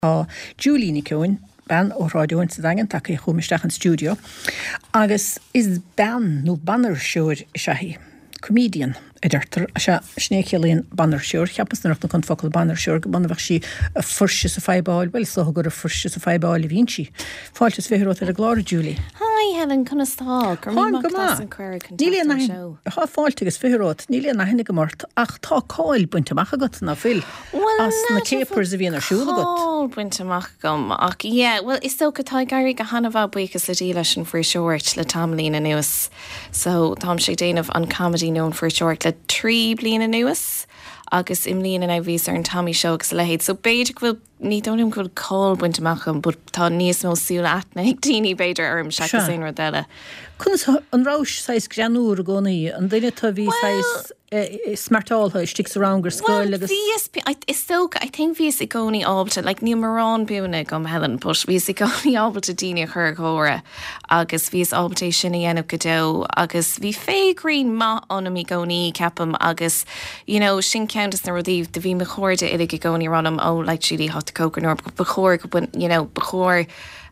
á Julie ní ceann ben ó ráúin sa dagan take chumisteach an stúdio. Agus is ben nó banner siúr sehí. Comedian idirtar a se snéchelíon banner siúr, cheappas nach chun focail banner siúr, go banna bheith si a furse sa feibáil, well so gur a furse sa feibáil a vín Fáiltas féhirát ar a gláir Julie. Hi Helen, conna stá, gur mí mac an cuir Níl an ha fáiltegus féhirát, níl an hinnig mort ach tá cáil buinteach agat na fil. As na capers a bhíon ar siúla got. Cáil buinteach gom, ach well, is sto go tá gairí go hanamh buchas le dí leis an free short le tamlína nuas. So tám sé déanamh an comedy known for short le 3 bliana nuas. Agus imlíon a bhís ar an Tommy show agus lehéid. So beidir bhfuil ní dónim go cáil buinteachcham, but tá níos mó siúla atna ag daoine beidir arm seachas éon rodile. Cunas an rás 6 granúr a gcónaí, an duine tá bhí 6 smartáltha sticks around gur scoil agus... Well, is stoke, I think vís I gcónaí ábalta, like ní marrán buúna gom Helen, but vís I gcónaí ábalta daoine chur chóra, agus vís ábalta sinna dhéanamh go dó, agus bhí fégraín ma anam I gcónaí ceapam, agus, you know, sin ceantas na rodíh, de bhí me chóirde ilig I gcónaí ranam, like siúdí hot coconut, bechóir, you know, bechóir,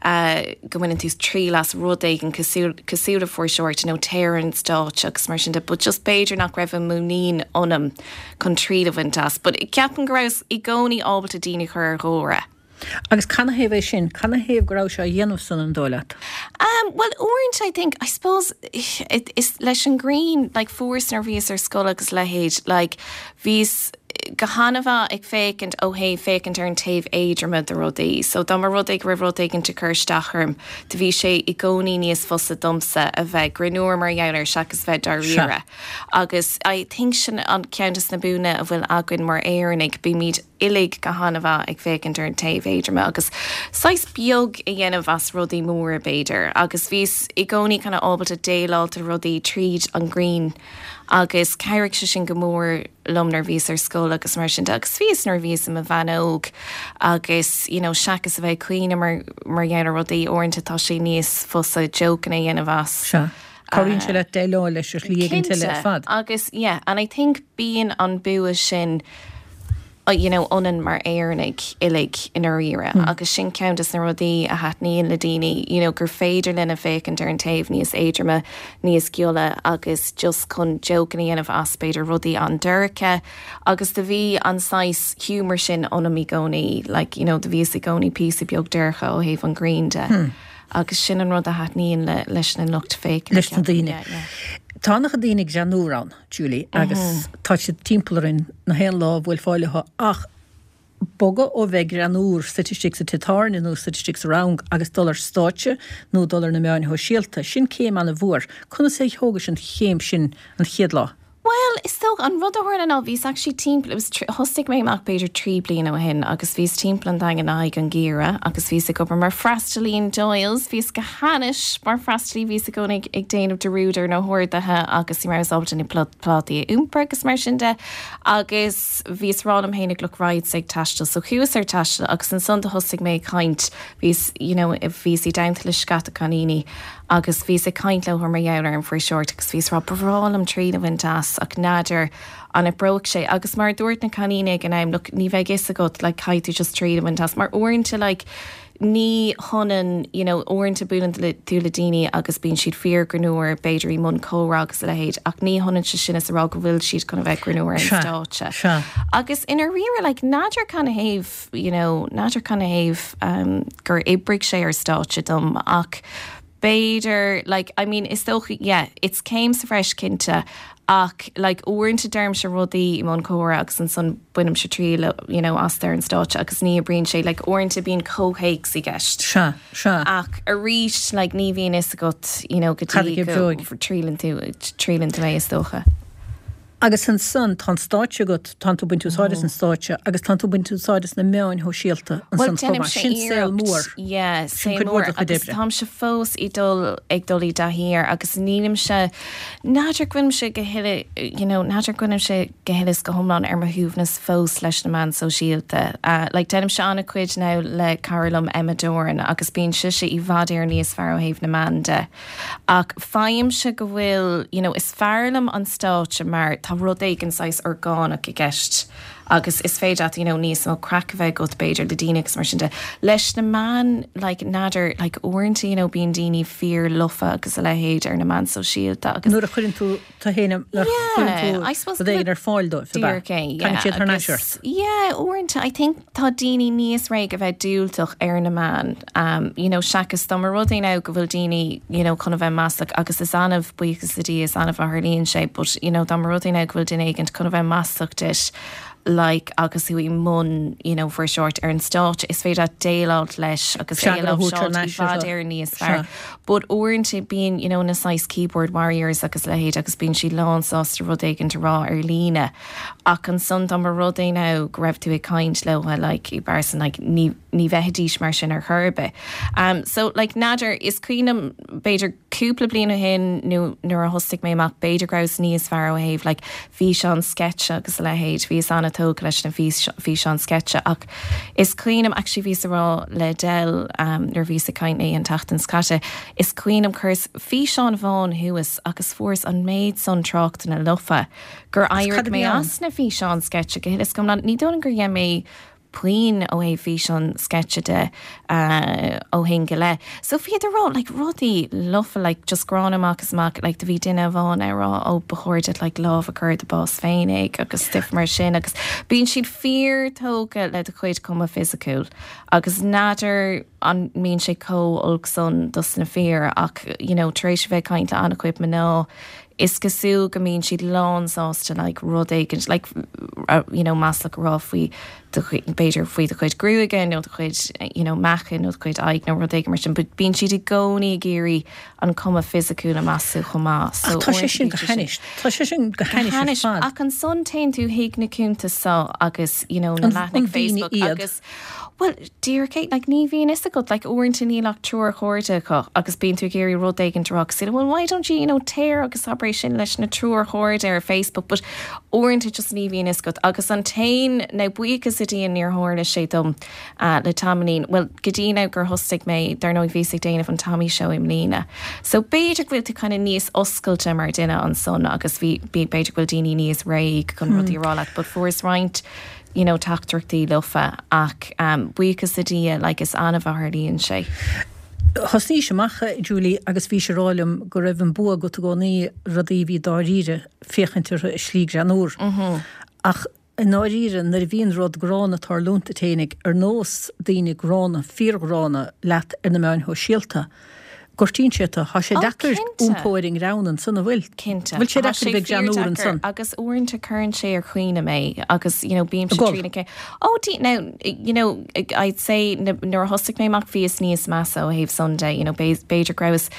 go in tús trí las rudaig an cosúla for short, you know, tearan stáit agus mar sin de, but just beidir nach raibh a múnín onam chun tríd a bhaintas, but I ceapan grás I gcónaí ábalta daoine chur chóra. Agus canna héh sin, canna héh grá se a dhéanamh san an dóileat? Well, orange, I think, I suppose, it is leis an green, like, force nar vís ar scoil agus lehéid, like, vís gahanava ag fécint ó hé fécint ar an taobh éidirme de rudaí. So dá mar rudaig raibh rudaig an te chuirstacharm, de bhí sé I gcónaí níos fusa domsa a bheith grinúir mar dheannar seachas bheith dar riara. Agus I think sin an ceantas na búna a bhfuil aguain mar éarnig bí míad ilig gahanava ag fécint ar an taobh éidirme agus sais beag I dhéanamh as rudaí mór a beidir. Agus vís I gcónaí chuna ábalta déileálta rudaí tríd an green agus caireach se sin go mór lumnar vís ar scóla agus mar sin agus vís nar vís am a bhean óg agus, you know, seachas a bheith cuioine mar dhéanamh rudaí orintanta tá sé níos fusa jocan a dhéanamh as. Se. Coríonn se le déileáil leis ar líogann til le fad. Agus, yeah, and I think bíon an bua sin you know, onan mar éarnig ilig in ire. Agus sin ceantas na rudaí a hatníon le daoine, you know, gur féidir lena fécint ar an taobh níos éidirme, níos giúla agus just chun jocan dhéanamh as beidir rudaí an dúracha. Agus de bhí an sais humor sin onam I gcónaí, like, you know, de bhí I gcónaí písa beag dúracha ó héh an grínde. Agus sin an rud a hatníon leis na lucht fécin. Leis na daoine. Tánach a daoine Janúrán, Julie, agus tá sé timpplarin na hen lá bhfuil fáiletha ach boga ó bheith granúr statistics a titarn nó statistics around agus dollar státe nó dollar na meáin ho síalta sin céim an a bhuair. Conna sé thóga sin chéim sin an chiad lá? Well, is still an rud a hhuiir an vís actually timpla, it was hostig mé amach beidir 3 bliana ó hin, agus vís timpla an dagan aig an gira, agus vís a gobar mar freistalín Doyles, vís go hanis mar freistalí vís a gonig ag déanamh de rúdar nó huirdathe agus I mar ábalta I plátaí úmper agus mar sin de, agus vís ránam hénig look ráid ag taistal, so chuas ar taistal, agus an son de hostig mé caint, vís, you know, if vís I daimta le scata canini, agus vís a caint le mar dheannar an free short, agus vís rá bhrálam tríd a bhaintas ach nádar an a broch sé, agus mar dúirt na canínig an aim, look, ní bheith gis a got, like, caiitú just tríd a bhaintas, mar orintanta, like, ní honan, you know, orintanta búlan tú le daoine agus bíon siad fear granúir beidir I mun córá agus le héid, ach ní honan se sin is a rá go bhfuil siad chuna bheith granúir an státe. Agus ina rire, like, nádar chuna héh, you know, nádar chuna héh gur ibrig sé ar státe dom, ach beidir, like, I mean, is still, yeah, it's came sa fresh cinnte, ach, like, orintanta derm se rudaí I mun córa agus an son buinam se tríle, you know, as there an státe agus ní a bríonn sé, like, orintanta bíon cóhéics I gceist. Se. Ach, a ríist, like, ní bhíon is a got, you know, gotí go for trílan tú mé is dócha. Agus an son tá státe go tanto buintú sáidas an státe agus tanto buintú sáidas na meáin ho síalta an san forma sin saoil mór. Yeah, saoil mór agus tám se fós I dul ag dulí dahíir agus nílim se nádar gcuim se go hiile, you know, nádar gcuim se go hiilis go homlán ar mahúbhnas fós leis na man so síalta. Like denim se anna cuid now le Carolum Emma Doran agus bíon se I bhad ar níos fear ó héh na man de. Ach fáim se go bhfuil, you know, is fearlam an státe mar tá rud éigen sais orgánach I gceist agus is féidir at níos mó crack bheith go beidir de dínigs mar sin de leis na man nadidir orintí bíon daoine fear lufa agus a lehéid ar na man so síalta agus nuair a chuirn tú tá héanam I suppose ar fáildó orintá I think tá daoine níos réig a bheith dúilteach ar na man seachas tá mar rudaí ná go bhfuil daoine chuna bheith measach agus is anmh buchas a dí is anmh a Harlíonn sé but dá mar rudaí ná go bhfuil duine éigent chuna bheith measach dis agus hui mun, for short ar an stát is féidir déileáil leis agus déileáil ar níos fearr. Bud orintí bíon, na size keyboard warriors agus lehéid agus bíon si lánsásta rud éigeant rá ar líne. Ach an son dá mar rud é ná go raibh tú caint leha i barsan ní bheithedís mar sin ar churbe. So nadidir is cuiinem beidir cúpla bliana hin nuair a thostig mé amach beidir graus níos fearr ó héh bhí seán sketche agus lehéid bhí anna tóg leis na bhí seán sketche ach is cuiinem actually bhí rá le del nar bhí a caintnaí an tatan scate is cuiinem chus bhí seán bháin thuas agus fuórs an méid son trácht na lufa gur airid mé as na bhí seán sketche go is gom ní dóna gur mé Puin ó é bhí seán sketche de ó hinge le. So fiidir rá rudí lufa just grán amachchas mac de bhí duine bháin rá ó behoirde láh a chur de bás féinnig agus stiff mar sin agus bíonn siad fear tóga le a chuid cuma physical agus nadidir an mín sé có son dus na fear ach trééis bheith caiinte anna chuid man ná is gosú go mín siad lánsásta rud éigent measla rá faoi beidir faoi de chuid grúige nó de chuid mechan nó chuid aig nó rud éige mar sin, but bíonn siad i gcónaí géirí an cuma physical a measú chomá. Tá sé sin go chenis. Tá sé sin go chenis ach an son tain tú hiig na cúnta sa agus na leithnig Facebook agus well, dear Kate, ní bhíon is a go orintí nílach trúr chóirte chu agus bíon tú géirí rud éigeant rock si well why don't you tear agus operation leis na trúr chóirte ar Facebook but orintí just ní bhíon is go agus an tain na buchas a dtíon níor háirla sé dom le tamín well godína gur thostig mé dar nó bhí déanamh an tamí seo im lína so beidir bhfuil tú chuna níos oscailte mar duine an son agus bhí beidir bhfuil daoine níos réig chun rudí rála but fuórs roint tachttarachtaí lufa ach buchas a dí is anmh a Harlíonn sé. Thosní seachcha Julie agus bhí sé rálim go raibh an bua go gcónaí rudaí bhí dáíre féchantar slíg anúr. Ach náíre nar bhíon rud grána tar lúnta ténig ar nós daoine grána fíorgrána leat ar na meáin ho síalta. Gortín sé tá sé dechar úmpóing ránan sanna bhfuil. Cinnte. Bhfuil sé dechar bheith deanúr an san. Agus uaireanta chuann sé ar chuoine mé agus bíam sé trína cé. Tí now, I'd say nuair thostig mé amach fíos níos measa ó héobh Sunday, beidir graus,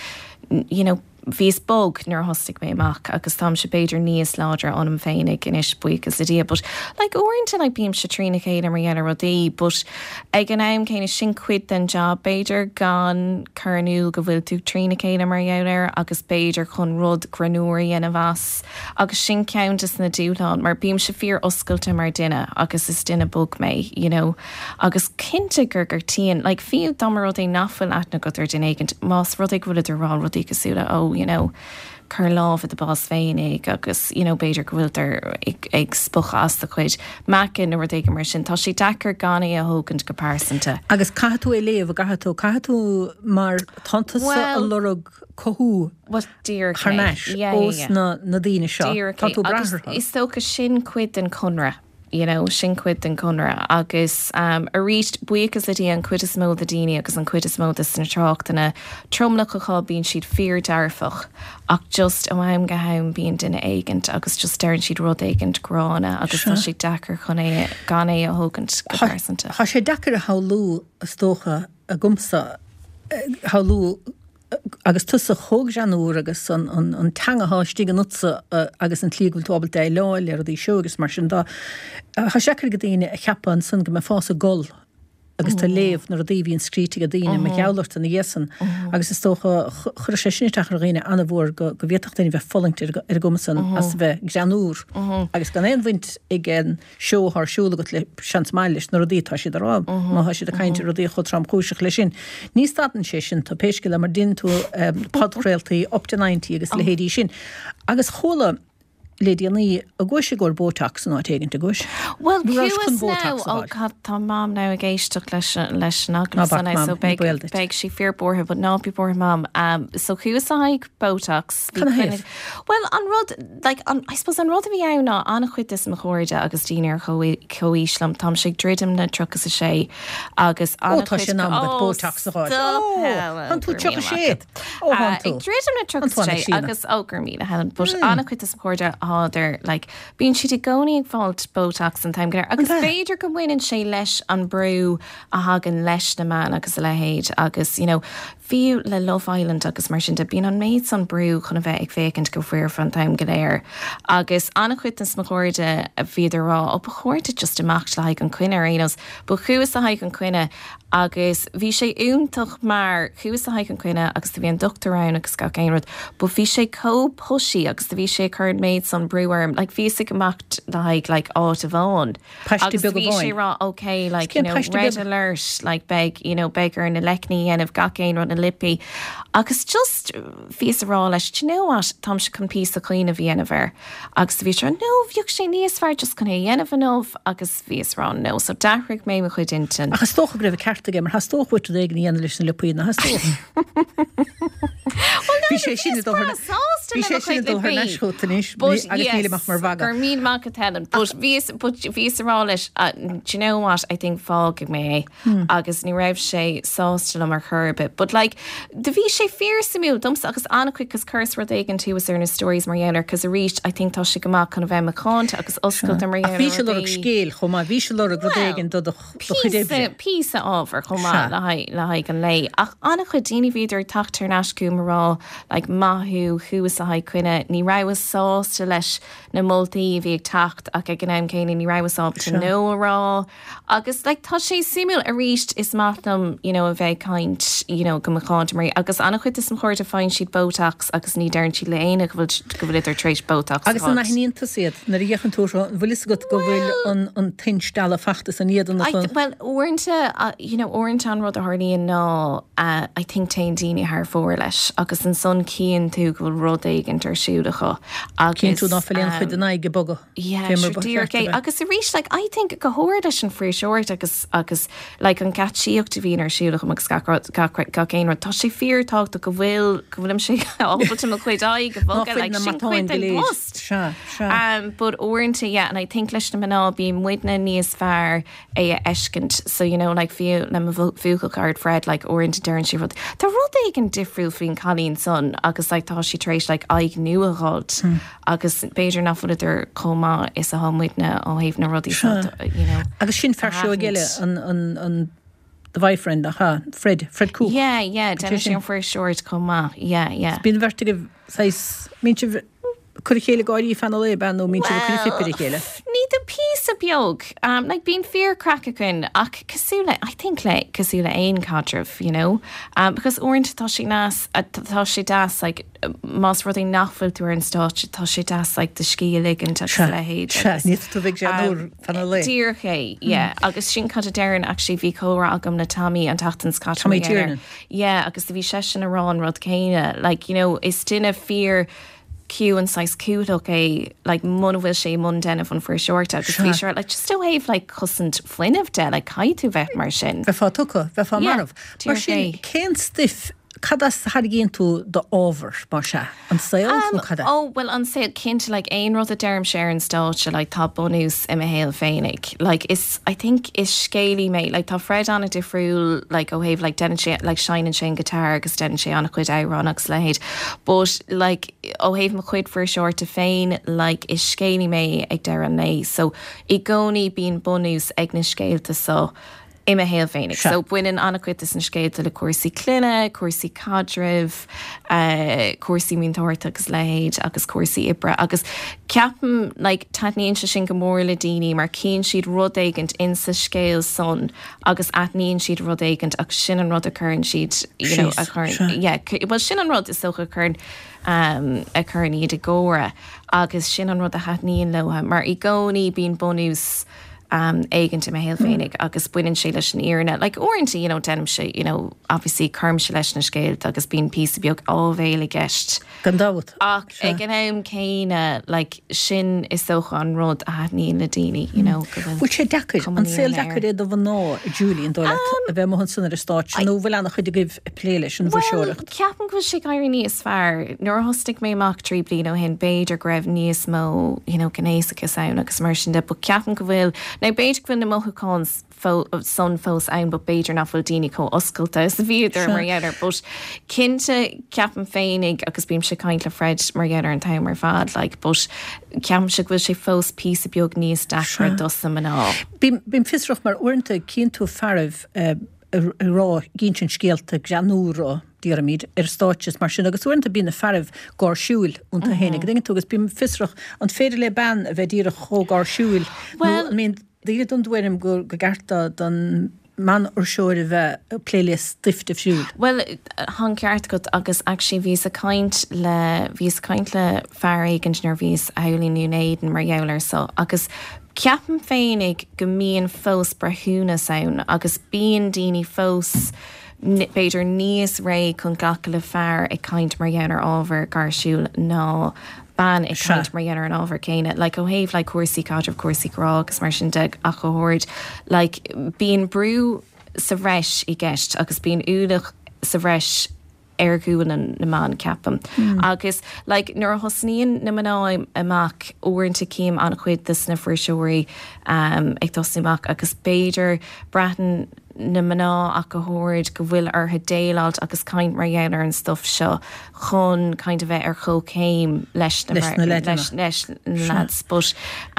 vís bog nar hostig mé amach agus tam se beidir níos láidir anm féinnig in is buchas a dia, but orintanta bíam se trína chéad mar dhéana rodí, but ag an aim céine sin cuid den job beidir gan carnú go bhfuil tú trína chéad mar dhéanaar agus beidir chun rud granúirí in a bhas agus sin ceantas na dúláán mar bíam se fíor oscailte mar duine agus is duine bog mé, agus cinnte gur tíon, fiú damar rud é nachfuil aithna go ar duine éigent más rud ag bhfuil idir rá rudí cosúla chur láh a bás féinnig agus beidir go bhfuil ag spucha as a chuid mecin nó ag mar sin tá sí dechar ganí a thugant go pásanta. Agus caiú é léomh caiú mar tananta a lorug cothú charnéis os na daoine seo. Táú brathartha. Is tócha sin cuid an conra. Sin cuid an conra agus a ríist buchas a dtí an cuid is mó a daine agus an cuid is mó is na tráchtainna tromlachaá bíonn siad fear dearfach ach just amhaim go haim bíon duine éigent agus just deann siad rud éigent grána agus tá si dechar chun gan é a thugant go pásanta. Tá sé dechar a hálú a stócha a gumsa hálú agus tusa thug anúr agus an teangathátí an nutsa agus an tlígúil tábal dé leáil ar a dí seo agus mar sin dá. Tá seachar go daine a cheapan san go me fása gol agus tá léomh nar a daobhíonn scríte a daine me geallart an dhéasan agus is tócha chur sé sinteach réine anna bhór go bhéach daine bheith folingt ar gomasan as bheith granúr agus gan éonhaint ag an seo th siúla go le seans mailis nar a dí tá si ará má si a caiinte a dí chutram chúiseach lei sin. Ní statan sé sin tá péisce le mar din tú podcréaltaí up to 90 agus le héadí sin. Agus chola lédíanaí a gcuise gur bóteach san átéigen gois. Well, cuas now, tá mám now a géisteach leis naglas sanna, so beag sí fear borthe, but ná bí borthe mám. So cuas a haig Botox. Well, an rud, like, I suppose an rud a bhí anna anna chuid is mo chóide agus díine ar choíslam, tam sé dridim na truchas a sé, agus anna chuid... Ó, tá sé ná Botox a ráid. An tú tucha sé. Ag dridim na truchas a sé, agus ógur mí a helen, but anna chuid is mo chóide háidir, like, bín si de gcóí ag fáilt Botox an time agus féidir go bhaineann sé leis an brú a hagan leis na man agus a lehéid agus, you know, fiú le Love Island agus mar sin de bín an méid san brú chun a bheith ag fécint go fuir fan time go léir. Agus anna chuit an smacóide a bhíidir rá op a chuirte just amach le haig an cuine rénos, bu chuas a haig an cuine agus bhí sé úntaach mar chuas a haig an cuine agus bhí an doctorán agus ga céanrad, bu bhí sé cópóisií agus bhí sé chuird méid san brúarm, like bhí sig amacht le haig like áit a bháin. Agus bhí sé rá, okay, like, you know, red alert, like beg, you know, beggar in a lecní and of ga céanrad a lippy. Agus just vís rá leis, do you know what, tam se can pís a clean a bhíanamh agus bhí se, no, bhíoh sé níos fear just chun é dhéanamh nómh agus vís rá, no, so dahraigh mé mo chuid intin. Agus tócha gribh cartaige, mar has tócha ag ní dhéanamh leis na lippína, has tócha. Bhí sé sinna dul her neischotanis, agus nílimach mar bhaga. Gur mín mac a telan, but vís rá leis, do you know what, I think fág mé, agus ní raibh sé sástal mar churbe, but like, de bhí sé fear samú, dumsa agus anna quick as curse rud éigen tú was na stories Mariana, cos a reached, I think tá sé gomak chun a bheith macáint agus oscailt Mariana. A bhí sé lorg scéal chomá, bhí sé lorg rud éigen do chudébhre. Písa ábhar chomá le haig an lei. Ach anna chud daoine bhíidir tachttar nascú marrá, like mathú, chuas a haig cuine, ní raibh sásta leis na moltaí bhí ag tacht ach ag gnáim céine ní raibh sábta nó rá. Agus like tá sé simúil a reached is mathnam, you know, a bheith kaint, you know, go macáint marí, agus anna chuid is an chuir a fáin siad Botox agus ní dearn si léine go bhfuil idir trééis Botox. Agus an nachníonnta siad, na dhéchan túseo, bhfuil is go bhfuil an tinstal a fachtas an iad an nach. Well, orinthe, you know, orinthe an rud a harlíonn ná, I think taon daoine haar fór leis, agus an son cían tú go bhfuil rud éigen tar siúdacha. Cían tú ná filion chuid an aige boga. Yeah, sure, dear gay. Agus a rís, like, I think go hóir leis an free short agus like an gatsíocht a bhíon ar siúdacha agus ga céanra, tá sé fear tácht go bhfuil sé ábalt am chuid aig go bhoga like sin chuid an post. But orinthe, yeah, and I think leis na maná bí muidna níos fearr é a eiscint, so, you know, like fiú le bhúcail card Fred, like orinthe dearn si rud. Tá rud éigen difriúil faoin Colleen son, agus like tá si trééis like aig nua a rud, agus beidir nach fud idir comá is a hammuidna ó héh na rudí, you know. Agus sin fearsú a geile an the boyfriend, Fred Cook. Yeah, Dennis an first short comá, yeah. Bín vertige sais minse could chéile gáí fan le ben nó mín fipper chéile. Ní the piece of beog, like being fear crackakin, ach cosúla, I think like cosúla ein cadref, you know, because orint tá sé das like mas rudí nachfuil tú an stáit, tá sé das like the scílig and tuch le héid. Níos tú big janúr fan le. Dear hey, yeah, agus sin cad a deran actually bhí córa agam na Tammy an tatan scotch. Tammy Tiernan. Yeah, agus bhí sesin arán rud céine, like, you know, is stinna fear Q and size cute, okay, like mun will she mun den of for a short out sure. Sure, like just still have like cousin Flynn of de like hi to vet marshin. Vefa tuka, vefa marv. Marshin can't stiff. Cadas had again to the over, Marsha, and sale. Oh, well, on sale, kind like ein rother derm Sharon Stout, like top bonus in a hail feinig. Like, it's, I think, it's scaly, mate. Like, top Fred on a different, like, oh, have like Dennishe, like Shine and Shane guitar, because Dennishe on a quid ironic slide. But, like, oh, have my quid for a short to fein, like, it's scaly, mate, ag Darren Lay. So, igoni being bonus, egnish scale to so. Ima hail féinnig. So buinean annacuitas an scéalta le cuasaí cluine, cuasaí cadribh, cuasaí míntóirta agus leid, agus cuasaí ibre, agus ceapan like tatníonn se sin go mór le daoine mar cíonn siad rud éigent in sa scéal son, agus atníonn siad rud éigent agus sin an rud a churann siad, you know, a churann. Yeah, well sin an rud is socha churann a churann iad a góra, agus sin an rud a hatníonn leha, mar I gcónaí bíon bonús aigen to my hail féinnig agus buinean sé leis an iarna like orintí, you know, denim sé, you know, obviously carm se leis na scéil agus bíon pí beag ábhéile gist. Gandáhat. Ach ag gnéim céine like sin is socha an rud a ní le daoine, you know. Bhil sé decaid, an saoil decaid é do bhan ná Julie an dóla a bheith mohan sunna a stáit, nó bhfuil anna chuid a gibh pléiles an bhseoirecht. Ceapan go sé gaiir níos fearr, nuair hostig mé amach trí blian ó hen beidir greibh níos mó, you know, gnéisach saoin agus mar sin de, but ceapan go bhfuil, na beidir go na mothúáin son fós ein, but beidir na bhfuil daoine có oscailta sa bhíidir mar dhéidir, but cinnte ceapan féinnig agus bím se caiint le Fred mar dhéidir an taim mar fad, like, but ceam se bhfuil sé fós pí a beag níos dachar dosa man á. Bím fisrach mar uanta cinn tú faribh rá ginn sin scéalta granúrá díramíd stáitses mar sin agus uanta bína faribh gár siúil únta hénig. Dingin tugus bím fisrach an féidir le ban a bheith díra cho gár siúil. Well, Díad don dúirim go garta don man or seoir a bheith pléiles stifte fiúil. Well, hang ceart go agus actually vís a kaint le fearigant nar vís aulín Unéiden mar jouler so agus ceapan féinnig go míon fós brethúna saoin agus bíon daoine fós beidir níos ré chun gacha le fearr ag caint mar dhéanar ábhar gar siúil ná ban ag caint mar dhéanar an ábhar céine. Like ó héh le cuasaí cáidirh cuasaí grá agus mar sin de a chohord, like bíon brú sa bhreis i gceist agus bíon úlach sa bhreis gúan na man ceapam. Agus, like, nuair hosníon na manáim amach óirnta cíim an chuid this na friseoirí ag tosnimach agus beidir bratan na maná a go hóid go bhfuil ar déileáilt agus caint mar dhéanar an stuff seo chun kind of bheith ar chócéim leis na lads. But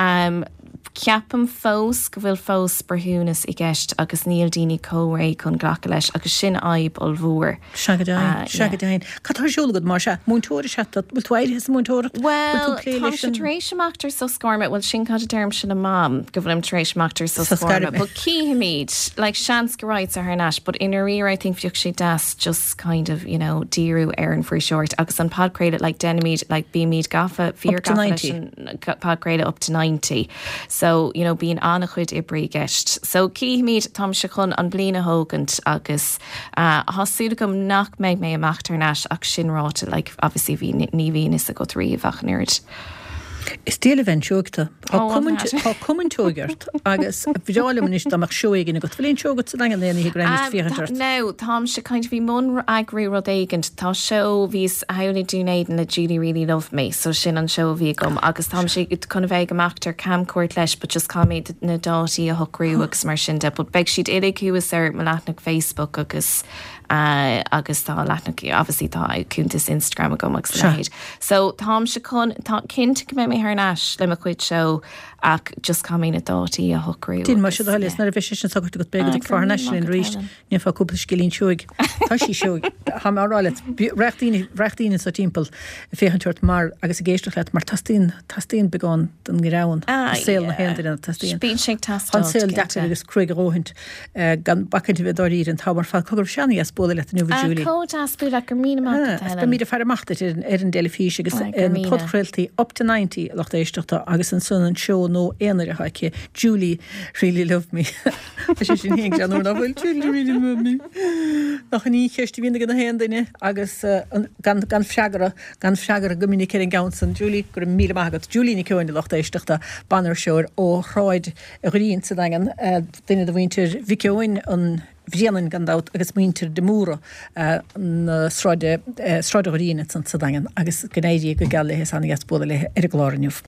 ceapam fós go bhfuil fós brethúnas i gceist agus níl daoine córé chun ghlacha leis agus sin aib ó bhúr. Seagadáin. Catar siúlagad mar se múntóir se bhfuil tuair is múntóir. Well, tá sé tréisiachtar so scorma, bhfuil sin cad derm sin na mám go bhfuil tréisiachtar so scorma, but cíimiid, like seans go right a hernas, but in a rear I think fiúch sé das just kind of, you know, díú an for short agus an podcréile like denimid like bíimiid gafa fear gafa podcréile up to 90. So, you know, being an a chuid ibrí gist. So, cíimiid tam se chun an blina hógant agus hasúlagam nach méid mé amachtar nas ach sin ráta, like, obviously ní bhíon is a go tríomhach nerd. Is déle ven seogta. Tá cumantógart agus bhíála man is amach seoigin go bhfuilíonn seogat sa dagan léana hi greinis fiachart. No, tám se kind of bhí mun agrú rud éigent tá seo vís haúna dúnéiden le Julie really love me, so sin an seo bhí gom agus tám sé chun bheith amachtar camcóirt leis, but just cáméid na dátaí a thucrú agus mar sin de, but beag siad ilig is ar malatnach Facebook agus tá leitnach obviously tá cúntas Instagram a gomach leid. So tám se chun tá cint go mé haar nás le a chuid seo ach just cáí na dátaí a thucrú. Dín mar se helis na bhí sin sagart go beag ag far national ríist ní fá cúpla scilín seoig. Tá sí seoig. Ha máráile reachtíine sa timppel féhanúirt mar agus a géisteach leit mar tastín begáin den gráin saoil na héidir an tastín. Bín sé tastal. An saoil deachtar agus cruig róhint gan bacinti bheith doirí an tábar fá cogur seanna as bóla le nu Julie. Códáspú le gur mína be míad a fear amachta an déile fís agus an podcréiltaí up to 90 locht éisteachta agus an sun an seo nó éanaar a haice Julie really love me. sé sin hé an na bhfuil Julie really love me. Nach ní cheistí vína gan na héandaine agus gan freagara gomininic an gasan Julie gur míle mágat Julie ní ceáin locht éisteachta banner seoir ó chráid a rion sa dagan duine do bhaintir bhíceáin an bhríanan gandát agus muintir de múra na sráide riine san sa dagan agus gnéirí go geala hes anna gas bóla le ar a gláirniuh.